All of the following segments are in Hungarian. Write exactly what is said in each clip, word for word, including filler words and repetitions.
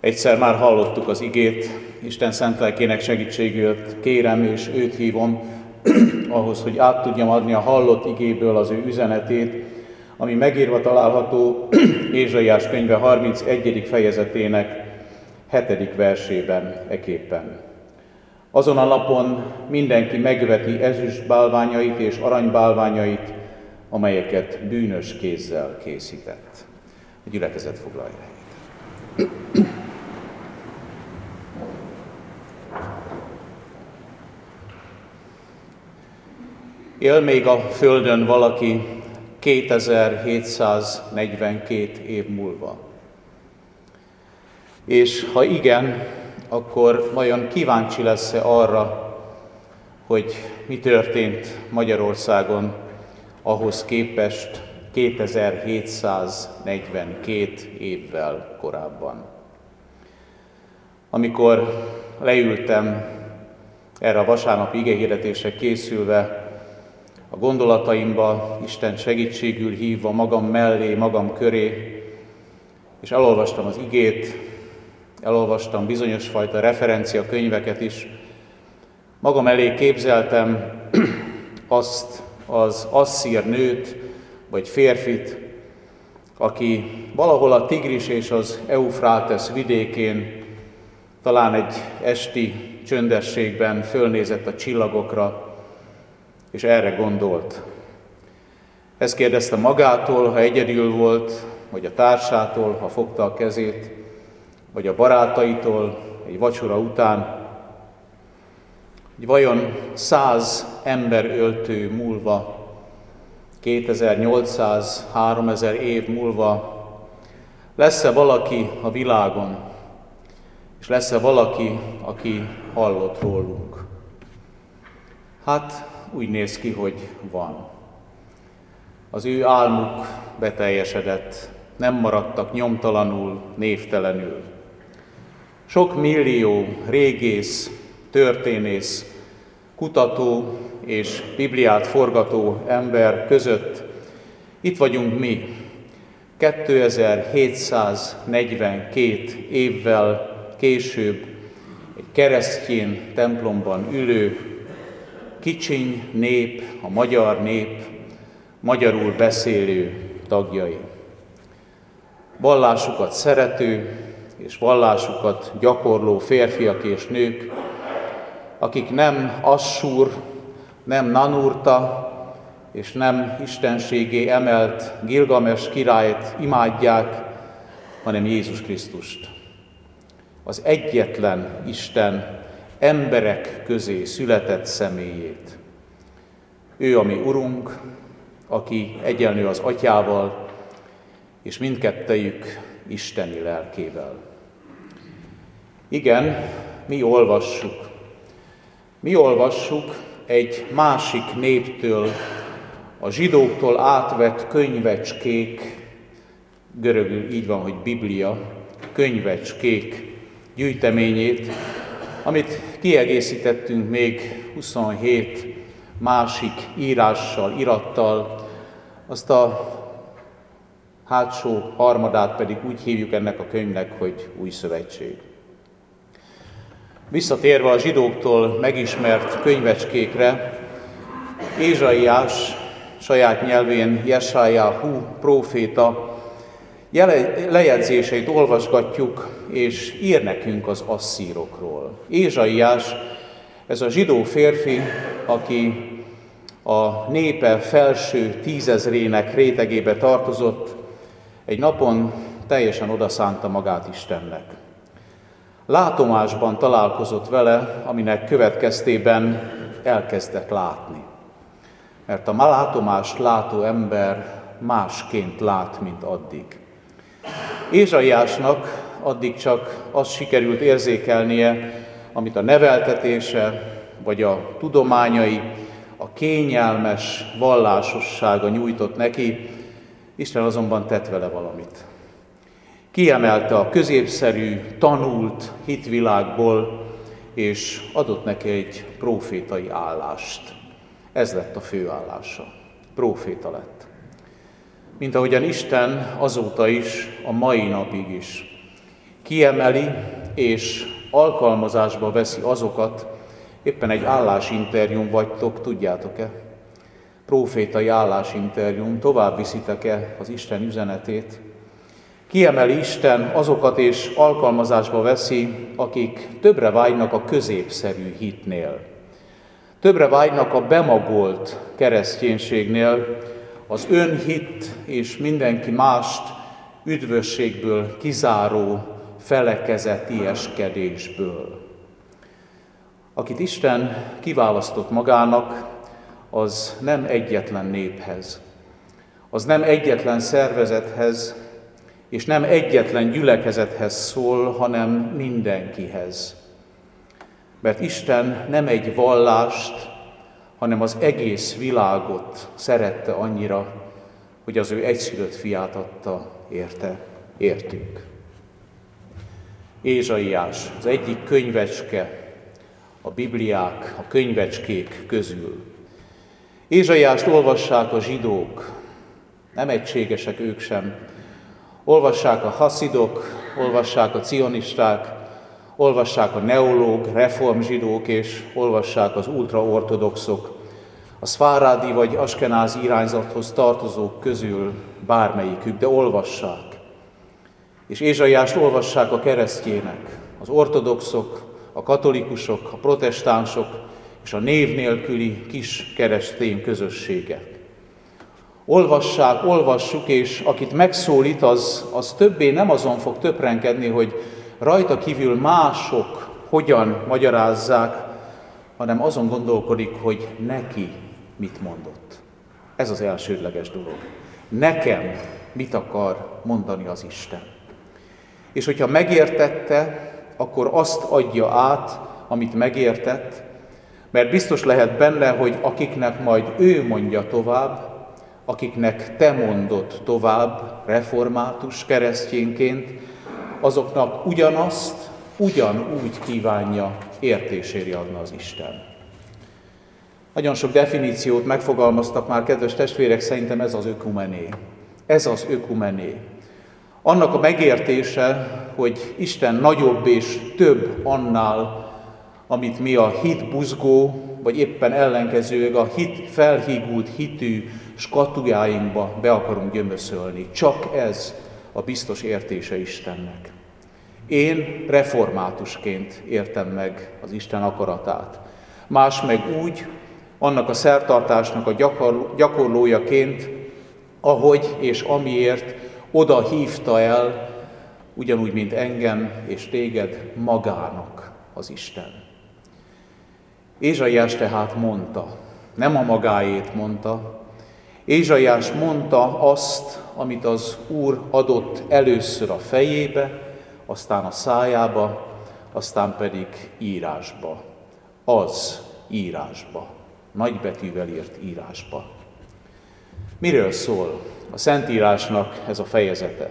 Egyszer már hallottuk az igét, Isten szent lelkének segítségét kérem és őt hívom ahhoz, hogy át tudjam adni a hallott igéből az ő üzenetét, ami megírva található Ézsaiás könyve harmincegyedik fejezetének hetedik versében eképpen. Azon a napon mindenki megveti ezüst bálványait és aranybálványait, amelyeket bűnös kézzel készített. A gyülekezet foglalja helyét. Él még a Földön valaki kétezer-hétszáznegyvenkét év múlva? És ha igen, akkor vajon kíváncsi lesz-e arra, hogy mi történt Magyarországon ahhoz képest kétezer-hétszáznegyvenkét évvel korábban? Amikor leültem erre a vasárnapi igehirdetésre készülve, a gondolataimba Isten segítségül hívva magam mellé, magam köré, és elolvastam az igét, elolvastam bizonyos fajta referenciakönyveket is, magam elé képzeltem azt az asszír nőt, vagy férfit, aki valahol a Tigris és az Eufrátesz vidékén, talán egy esti csöndességben fölnézett a csillagokra, és erre gondolt. Ezt kérdezte magától, ha egyedül volt, vagy a társától, ha fogta a kezét, vagy a barátaitól egy vacsora után, hogy vajon száz emberöltő múlva, kétezer-nyolcszáz-háromezer év múlva lesz-e valaki a világon, és lesz-e valaki, aki hallott rólunk? Hát úgy néz ki, hogy van. Az ő álmuk beteljesedett, nem maradtak nyomtalanul, névtelenül. Sok millió régész, történész, kutató és Bibliát forgató ember között itt vagyunk mi, kétezer-hétszáznegyvenkét évvel később egy keresztjén templomban ülő, kicsiny nép, a magyar nép, magyarul beszélő tagjai. Vallásukat szerető és vallásukat gyakorló férfiak és nők, akik nem Assur, nem Nanurta és nem istenségé emelt Gilgames királyt imádják, hanem Jézus Krisztust. Az egyetlen Isten emberek közé született személyét. Ő a mi Urunk, aki egyenlő az Atyával, és mindkettejük isteni lelkével. Igen, mi olvassuk. Mi olvassuk egy másik néptől, a zsidóktól átvett könyvecskék, görögül így van, hogy Biblia, könyvecskék gyűjteményét, amit kiegészítettünk még huszonhét másik írással, irattal, azt a hátsó harmadát pedig úgy hívjuk ennek a könyvnek, hogy Új Szövetség. Visszatérve a zsidóktól megismert könyvecskékre, Ézsaiás saját nyelvén Jesájáhu próféta lejegyzéseit olvasgatjuk, és ír nekünk az asszírokról. Ézsaiás, ez a zsidó férfi, aki a népe felső tízezrének rétegébe tartozott, egy napon teljesen odaszánta magát Istennek. Látomásban találkozott vele, aminek következtében elkezdett látni. Mert a látomást látó ember másként lát, mint addig. Ézsaiásnak addig csak azt sikerült érzékelnie, amit a neveltetése, vagy a tudományai, a kényelmes vallásossága nyújtott neki, Isten azonban tett vele valamit. Kiemelte a középszerű, tanult hitvilágból, és adott neki egy prófétai állást. Ez lett a főállása. Próféta lett. Mint ahogyan Isten azóta is, a mai napig is Kiemeli és alkalmazásba veszi azokat, éppen egy állásinterjún vagytok, tudjátok-e? Prófétai állásinterjún, tovább viszitek-e az Isten üzenetét? Kiemeli Isten azokat és alkalmazásba veszi, akik többre vágynak a középszerű hitnél. Többre vágynak a bemagolt kereszténységnél, az önhit és mindenki mást üdvösségből kizáró felekezetieskedésből. Akit Isten kiválasztott magának, az nem egyetlen néphez, az nem egyetlen szervezethez, és nem egyetlen gyülekezethez szól, hanem mindenkihez. Mert Isten nem egy vallást, hanem az egész világot szerette annyira, hogy az ő egyszülött fiát adta érte, értünk. Ézsaiás, az egyik könyvecske a Bibliák, a könyvecskék közül. Ézsaiást olvassák a zsidók, nem egységesek ők sem. Olvassák a haszidok, olvassák a cionisták, olvassák a neológ, reformzsidók, és olvassák az ultraortodoxok, a szfárádi vagy askenázi irányzathoz tartozók közül bármelyikük, de olvassák. És Ézsaiást olvassák a keresztjének, az ortodoxok, a katolikusok, a protestánsok és a név nélküli kis keresztény közösségek. Olvassák, olvassuk, és akit megszólít, az, az többé nem azon fog töprenkedni, hogy rajta kívül mások hogyan magyarázzák, hanem azon gondolkodik, hogy neki mit mondott. Ez az elsődleges dolog. Nekem mit akar mondani az Isten. És hogyha megértette, akkor azt adja át, amit megértett, mert biztos lehet benne, hogy akiknek majd ő mondja tovább, akiknek te mondod tovább református keresztényként, azoknak ugyanazt, ugyanúgy kívánja értésére adni az Isten. Nagyon sok definíciót megfogalmaztak már, kedves testvérek, szerintem ez az ökumené. Ez az ökumené. Annak a megértése, hogy Isten nagyobb és több annál, amit mi a hit buzgó, vagy éppen ellenkezőleg a hit felhígult hitű skatujáinkba be akarunk gyömöszölni. Csak ez a biztos értése Istennek. Én reformátusként értem meg az Isten akaratát. Más meg úgy, annak a szertartásnak a gyakorlójaként, ahogy és amiért oda hívta el, ugyanúgy, mint engem és téged magának az Isten. Ézsaiás tehát mondta, nem a magáét mondta, Ézsaiás mondta azt, amit az Úr adott először a fejébe, aztán a szájába, aztán pedig írásba. Az írásba, nagybetűvel írt írásba. Miről szól a Szentírásnak ez a fejezete?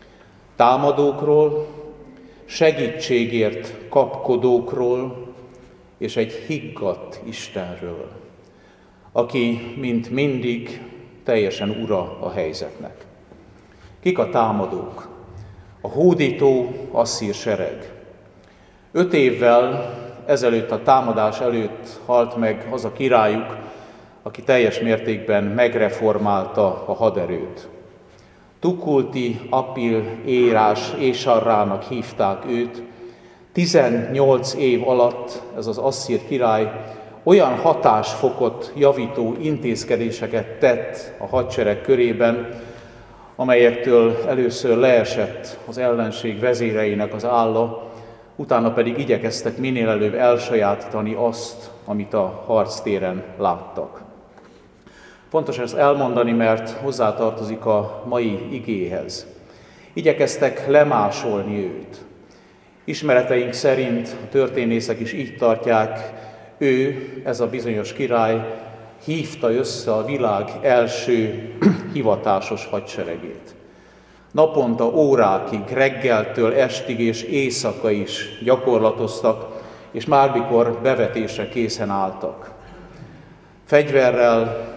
Támadókról, segítségért kapkodókról és egy higgadt Istenről, aki, mint mindig, teljesen ura a helyzetnek. Kik a támadók? A hódító asszír sereg. Öt évvel ezelőtt, a támadás előtt halt meg az a királyuk, aki teljes mértékben megreformálta a haderőt. Tukulti Apil Érás Ésarrának hívták őt. tizennyolc év alatt ez az asszír király olyan hatásfokot javító intézkedéseket tett a hadsereg körében, amelyektől először leesett az ellenség vezéreinek az álla, utána pedig igyekeztek minél előbb elsajátítani azt, amit a harctéren láttak. Fontos ezt elmondani, mert hozzátartozik a mai igéhez. Igyekeztek lemásolni őt. Ismereteink szerint a történészek is így tartják, ő, ez a bizonyos király, hívta össze a világ első hivatásos hadseregét. Naponta órákig, reggeltől estig és éjszaka is gyakorlatoztak, és mármikor bevetésre készen álltak. Fegyverrel,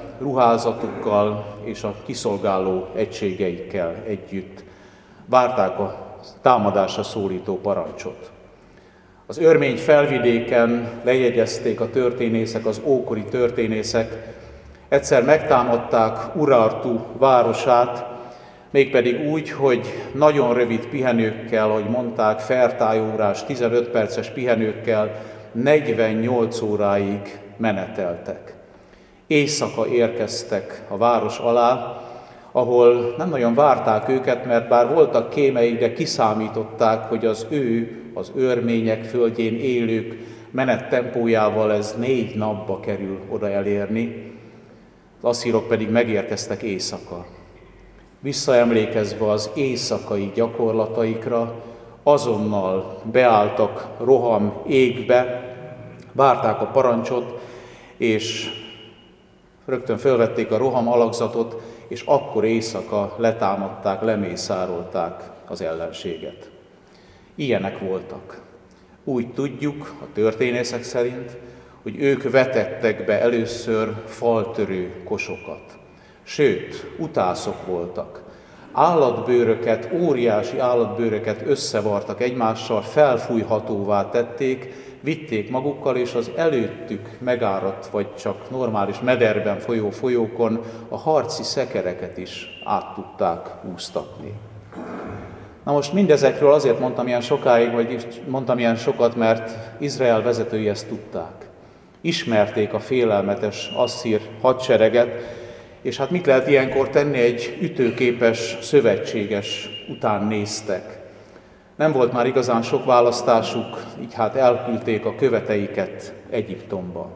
ruházatukkal és a kiszolgáló egységeikkel együtt várták a támadásra szólító parancsot. Az örmény felvidéken lejegyezték a történészek, az ókori történészek, egyszer megtámadták Urartu városát, mégpedig úgy, hogy nagyon rövid pihenőkkel, ahogy mondták, fertályórás, tizenöt perces pihenőkkel negyvennyolc óráig meneteltek. Éjszaka érkeztek a város alá, ahol nem nagyon várták őket, mert bár voltak kémeik, de kiszámították, hogy az ő, az örmények földjén élők menettempójával ez négy napba kerül oda elérni, az asszírok pedig megérkeztek éjszaka. Visszaemlékezve az éjszakai gyakorlataikra, azonnal beálltak roham égbe, várták a parancsot, és rögtön fölvették a roham alakzatot, és akkor éjszaka letámadták, lemészárolták az ellenséget. Ilyenek voltak. Úgy tudjuk, a történészek szerint, hogy ők vetettek be először faltörő kosokat. Sőt, utászok voltak. Állatbőröket, óriási állatbőröket összevartak egymással, felfújhatóvá tették, vitték magukkal, és az előttük megáradt, vagy csak normális mederben folyó folyókon a harci szekereket is át tudták úsztatni. Na most mindezekről azért mondtam ilyen sokáig, vagy mondtam ilyen sokat, mert Izrael vezetői ezt tudták. Ismerték a félelmetes asszír hadsereget, és hát mit lehet ilyenkor tenni, egy ütőképes szövetséges után néztek. Nem volt már igazán sok választásuk, így hát elküldték a követeiket Egyiptomba.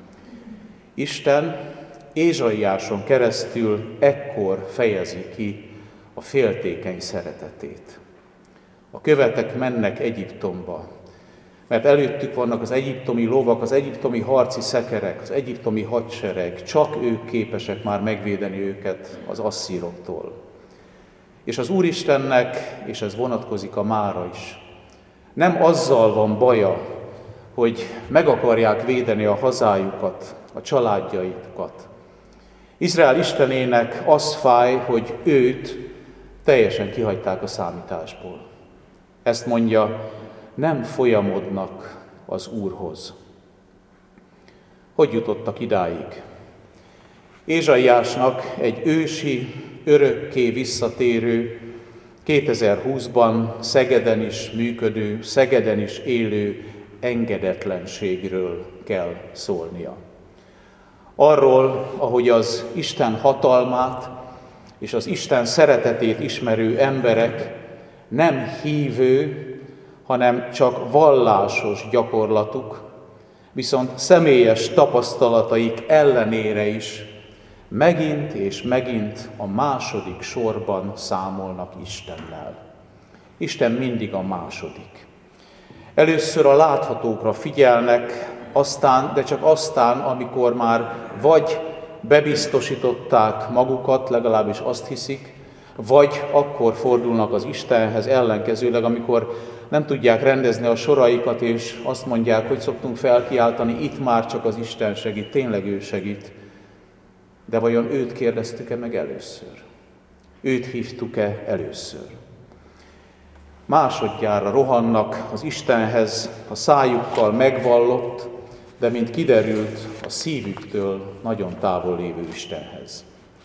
Isten Ézsaiáson keresztül ekkor fejezi ki a féltékeny szeretetét. A követek mennek Egyiptomba, mert előttük vannak az egyiptomi lovak, az egyiptomi harci szekerek, az egyiptomi hadsereg, csak ők képesek már megvédeni őket az asszíroktól. És az Úristennek, és ez vonatkozik a mára is, nem azzal van baja, hogy meg akarják védeni a hazájukat, a családjaikat. Izrael Istenének az fáj, hogy őt teljesen kihagyták a számításból. Ezt mondja, nem folyamodnak az Úrhoz. Hogy jutottak idáig? Ézsaiásnak egy ősi, örökké visszatérő, kétezer-húszban Szegeden is működő, Szegeden is élő engedetlenségről kell szólnia. Arról, ahogy az Isten hatalmát és az Isten szeretetét ismerő emberek nem hívő, hanem csak vallásos gyakorlatuk, viszont személyes tapasztalataik ellenére is megint és megint a második sorban számolnak Istennel. Isten mindig a második. Először a láthatókra figyelnek, aztán, de csak aztán, amikor már vagy bebiztosították magukat, legalábbis azt hiszik, vagy akkor fordulnak az Istenhez, ellenkezőleg, amikor nem tudják rendezni a soraikat, és azt mondják, hogy szoktunk felkiáltani, itt már csak az Isten segít, tényleg ő segít. De vajon őt kérdeztük-e meg először? Őt hívtuk-e először? Másodjára rohannak az Istenhez a szájukkal megvallott, de mint kiderült, a szívüktől nagyon távol lévő Istenhez.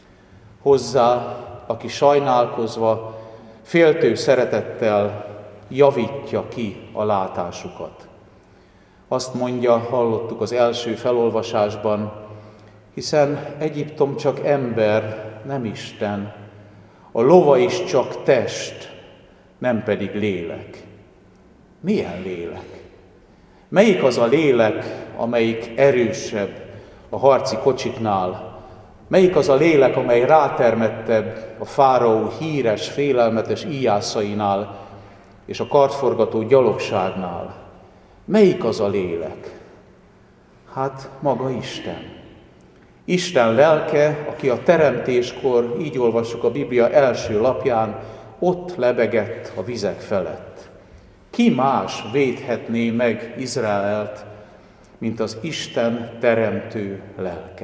Hozzá, aki sajnálkozva, féltő szeretettel javítja ki a látásukat. Azt mondja, hallottuk az első felolvasásban, hiszen Egyiptom csak ember, nem Isten, a lova is csak test, nem pedig lélek. Milyen lélek? Melyik az a lélek, amelyik erősebb a harci kocsiknál? Melyik az a lélek, amely rátermettebb a fáraó híres, félelmetes íjászainál és a kartforgató gyalogságnál? Melyik az a lélek? Hát maga Isten. Isten lelke, aki a teremtéskor, így olvassuk a Biblia első lapján, ott lebegett a vizek felett. Ki más védhetné meg Izraelt, mint az Isten teremtő lelke?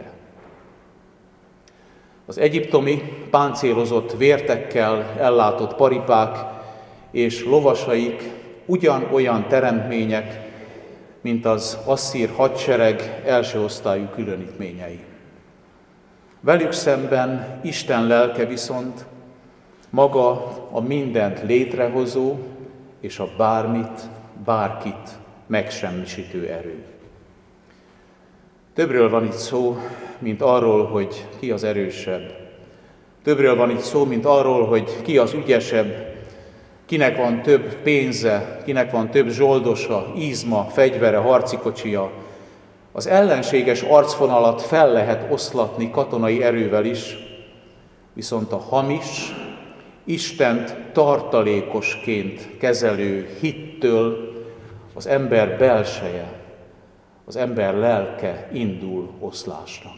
Az egyiptomi páncélozott vértekkel ellátott paripák és lovasaik ugyanolyan teremtmények, mint az asszír hadsereg első osztályú különítményei. Velük szemben Isten lelke viszont maga a mindent létrehozó és a bármit, bárkit megsemmisítő erő. Többről van itt szó, mint arról, hogy ki az erősebb. Többről van itt szó, mint arról, hogy ki az ügyesebb, kinek van több pénze, kinek van több zsoldosa, izma, fegyvere, harcikocsija. Az ellenséges arcvonalat fel lehet oszlatni katonai erővel is, viszont a hamis, Istent tartalékosként kezelő hittől az ember belseje, az ember lelke indul oszlásnak.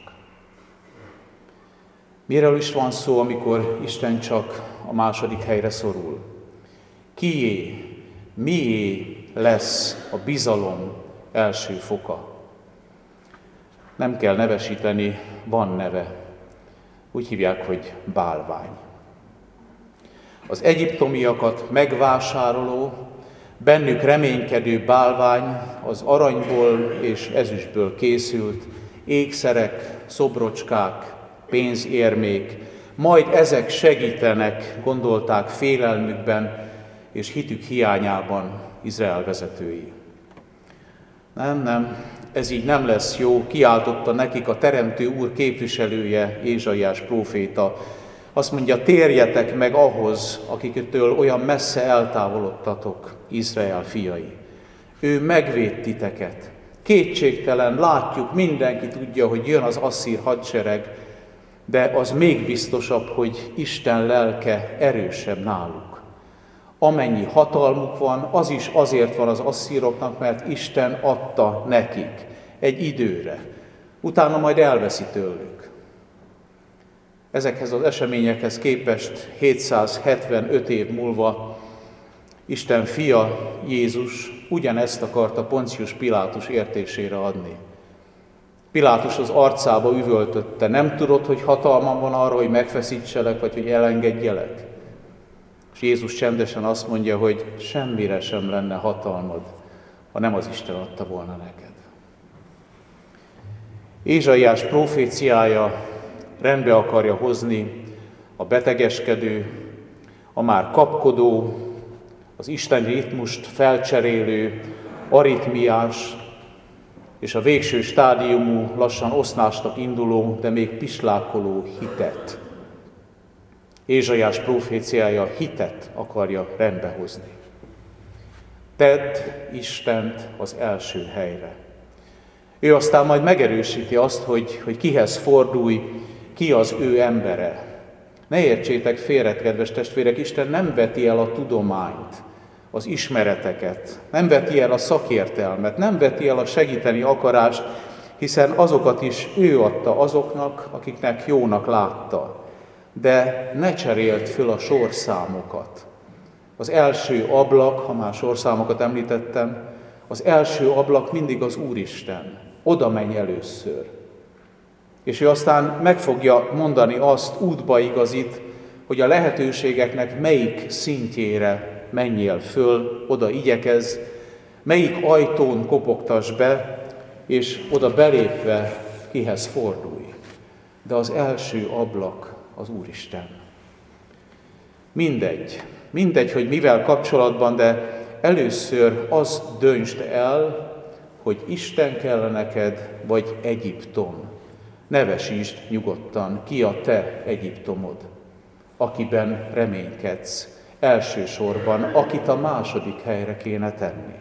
Miről is van szó, amikor Isten csak a második helyre szorul? Kié, mié lesz a bizalom első foka? Nem kell nevesíteni, van neve. Úgy hívják, hogy bálvány. Az egyiptomiakat megvásároló, bennük reménykedő bálvány az aranyból és ezüstből készült, ékszerek, szobrocskák, pénzérmék, majd ezek segítenek, gondolták félelmükben és hitük hiányában Izrael vezetői. Nem, nem, ez így nem lesz jó, kiáltotta nekik a Teremtő Úr képviselője, Ézsaiás próféta. Azt mondja, térjetek meg ahhoz, akiktől olyan messze eltávolodtatok, Izrael fiai. Ő megvéd titeket. Kétségtelen, látjuk, mindenki tudja, hogy jön az asszír hadsereg, de az még biztosabb, hogy Isten lelke erősebb náluk. Amennyi hatalmuk van, az is azért van az asszíroknak, mert Isten adta nekik egy időre. Utána majd elveszi tőlük. Ezekhez az eseményekhez képest hétszázhetvenöt év múlva Isten fia, Jézus ugyanezt akarta Poncius Pilátus értésére adni. Pilátus az arcába üvöltötte, nem tudod, hogy hatalmam van arra, hogy megfeszítselek, vagy hogy elengedjelek? És Jézus csendesen azt mondja, hogy semmire sem lenne hatalmad, ha nem az Isten adta volna neked. Ézsaiás proféciája rendbe akarja hozni a betegeskedő, a már kapkodó, az Isten ritmust felcserélő, aritmiás és a végső stádiumú, lassan oszlásnak induló, de még pislákoló hitet. Ézsaiás proféciája hitet akarja rendbehozni. Tedd Istent az első helyre. Ő aztán majd megerősíti azt, hogy, hogy kihez fordulj, ki az ő embere. Ne értsétek félre, kedves testvérek, Isten nem veti el a tudományt, az ismereteket, nem veti el a szakértelmet, nem veti el a segíteni akarást, hiszen azokat is ő adta azoknak, akiknek jónak látta. De ne cserélt föl a sorszámokat. Az első ablak, ha már sorszámokat említettem, az első ablak mindig az Úristen. Oda menj először. És ő aztán meg fogja mondani azt, útba igazít, hogy a lehetőségeknek melyik szintjére menjél föl, oda igyekez, melyik ajtón kopogtass be, és oda belépve kihez fordulj. De az első ablak az Úristen. Mindegy, mindegy, hogy mivel kapcsolatban, de először azt döntsd el, hogy Isten kell neked, vagy Egyiptom. Nevesítsd nyugodtan, ki a te Egyiptomod, akiben reménykedsz. Elsősorban, akit a második helyre kéne tenni.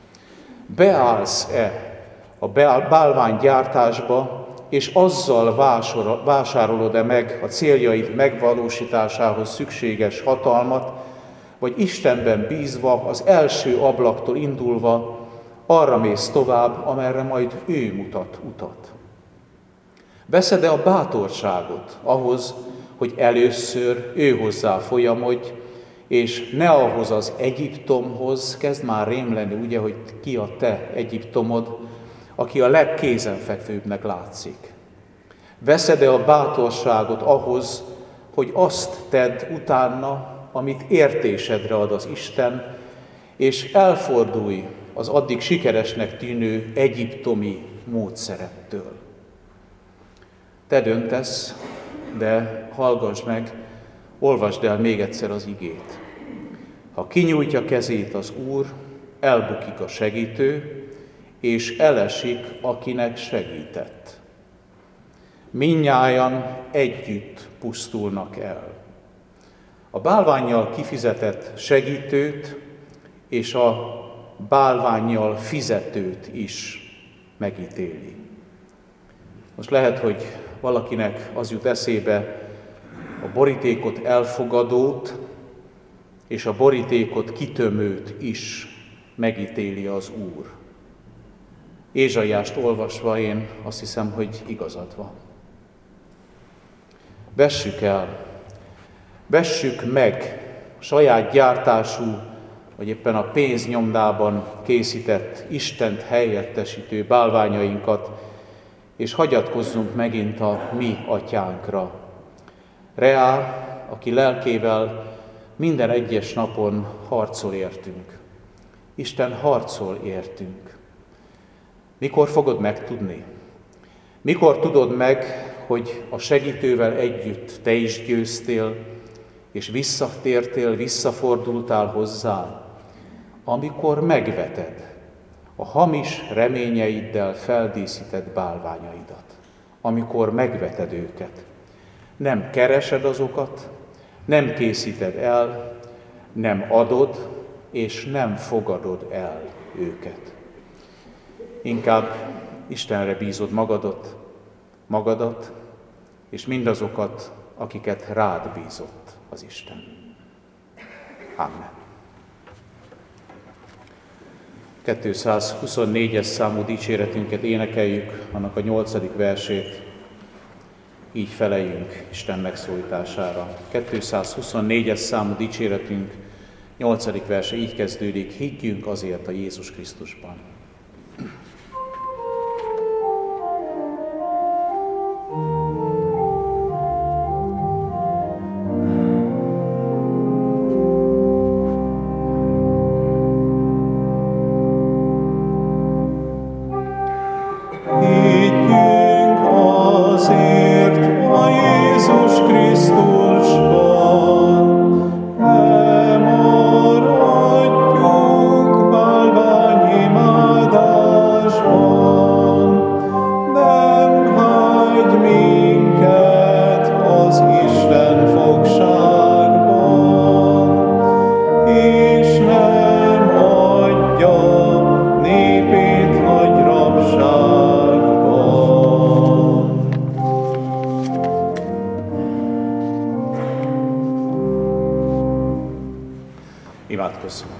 Beállsz-e a bálványgyártásba, és azzal vásárolod-e meg a céljaid megvalósításához szükséges hatalmat, vagy Istenben bízva, az első ablaktól indulva arra mész tovább, amerre majd ő mutat utat. Veszed-e a bátorságot ahhoz, hogy először ő hozzá folyamodj, és ne ahhoz az Egyiptomhoz, kezd már rémleni, ugye, hogy ki a te Egyiptomod, aki a legkézenfekvőbbnek látszik. Veszed-e a bátorságot ahhoz, hogy azt tedd utána, amit értésedre ad az Isten, és elfordulj az addig sikeresnek tűnő egyiptomi módszerettől. Te döntesz, de hallgass meg, olvasd el még egyszer az igét. Ha kinyújtja kezét az Úr, elbukik a segítő, és elesik, akinek segített. Mindnyájan együtt pusztulnak el. A bálvánnyal kifizetett segítőt és a bálvánnyal fizetőt is megítéli. Most lehet, hogy valakinek az jut eszébe, a borítékot elfogadót és a borítékot kitömőt is megítéli az Úr. Ézsaiást olvasva én azt hiszem, hogy igazad van. Vessük el, vessük meg a saját gyártású, vagy éppen a pénznyomdában készített, Istent helyettesítő bálványainkat, és hagyatkozzunk megint a mi atyánkra. Reá, aki lelkével minden egyes napon harcol értünk. Isten harcol értünk. Mikor fogod megtudni? Mikor tudod meg, hogy a segítővel együtt te is győztél, és visszatértél, visszafordultál hozzá? Amikor megveted a hamis reményeiddel feldíszített bálványaidat. Amikor megveted őket. Nem keresed azokat, nem készíted el, nem adod, és nem fogadod el őket. Inkább Istenre bízod magadat, magadat, és mindazokat, akiket rád bízott az Isten. Amen. kétszázhuszonnégyes számú dicséretünket énekeljük, annak a nyolcadik versét. Így feleljünk Isten megszólítására. kétszázhuszonnégyes számú dicséretünk nyolcadik verse így kezdődik: higgyünk azért a Jézus Krisztusban. Imádkozzunk.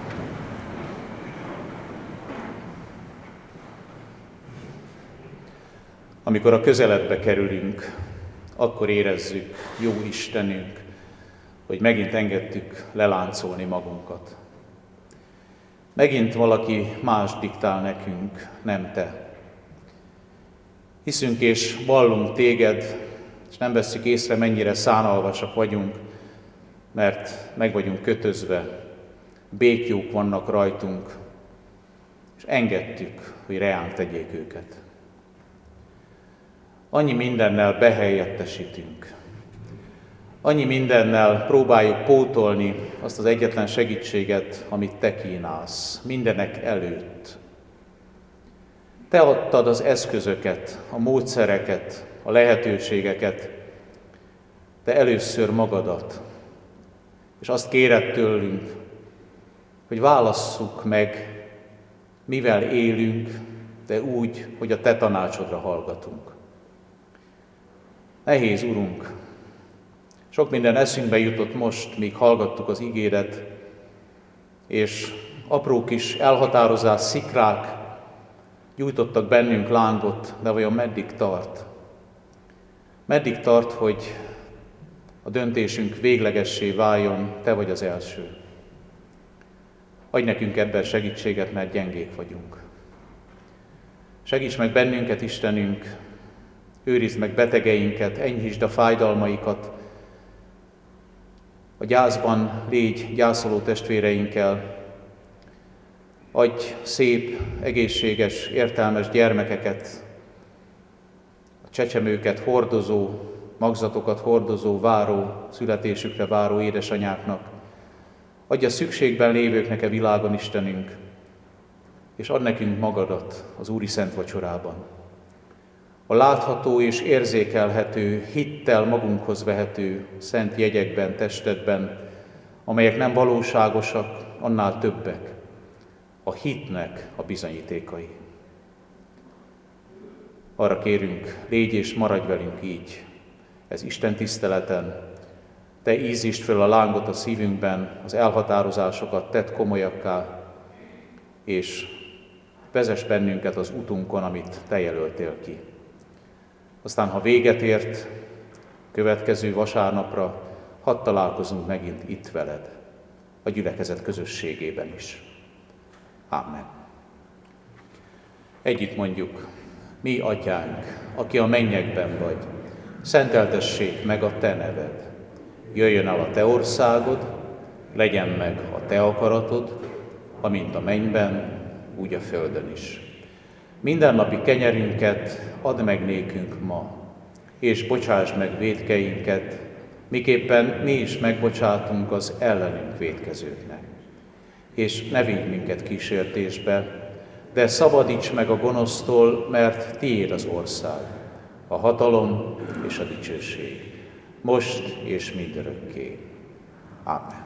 Amikor a közeledbe kerülünk, akkor érezzük, jó Istenünk, hogy megint engedtük leláncolni magunkat. Megint valaki más diktál nekünk, nem te. Hiszünk és vallunk téged, és nem vesszük észre, mennyire szánalvasak vagyunk, mert meg vagyunk kötözve, béklyók vannak rajtunk, és engedtük, hogy reánk tegyék őket. Annyi mindennel behelyettesítünk. Annyi mindennel próbáljuk pótolni azt az egyetlen segítséget, amit te kínálsz, mindenek előtt. Te adtad az eszközöket, a módszereket, a lehetőségeket, te először magadat, és azt kéred tőlünk, hogy válasszuk meg, mivel élünk, de úgy, hogy a te tanácsodra hallgatunk. Nehéz, Urunk, sok minden eszünkbe jutott most, míg hallgattuk az igédet, és apró kis elhatározás szikrák gyújtottak bennünk lángot, de vajon meddig tart? Meddig tart, hogy a döntésünk véglegessé váljon, te vagy az első. Adj nekünk ebben segítséget, mert gyengék vagyunk. Segíts meg bennünket, Istenünk, őrizd meg betegeinket, enyhítsd a fájdalmaikat, A gyászban légy gyászoló testvéreinkkel, adj szép, egészséges, értelmes gyermekeket, a csecsemőket hordozó, magzatokat hordozó, váró, születésükre váró édesanyáknak. Adj a szükségben lévőknek a világon, Istenünk, és add nekünk magadat az Úri Szent Vacsorában. A látható és érzékelhető, hittel magunkhoz vehető szent jegyekben, testedben, amelyek nem valóságosak, annál többek, a hitnek a bizonyítékai. Arra kérünk, légy és maradj velünk így, ez Isten tiszteleten, te ízítsd föl a lángot a szívünkben, az elhatározásokat tedd komolyakká, és vezess bennünket az utunkon, amit te jelöltél ki. Aztán, ha véget ért, következő vasárnapra, hadd találkozunk megint itt veled, a gyülekezet közösségében is. Ámen. Együtt mondjuk, mi atyánk, aki a mennyekben vagy, szenteltessék meg a te neved. Jöjjön el a te országod, legyen meg a te akaratod, amint a mennyben, úgy a földön is. Mindennapi kenyerünket add meg nékünk ma, és bocsásd meg vétkeinket, miképpen mi is megbocsátunk az ellenünk vétkezőknek. És ne vigy minket kísértésbe, de szabadíts meg a gonosztól, mert tiéd az ország, a hatalom és a dicsőség, most és mindörökké. Ámen.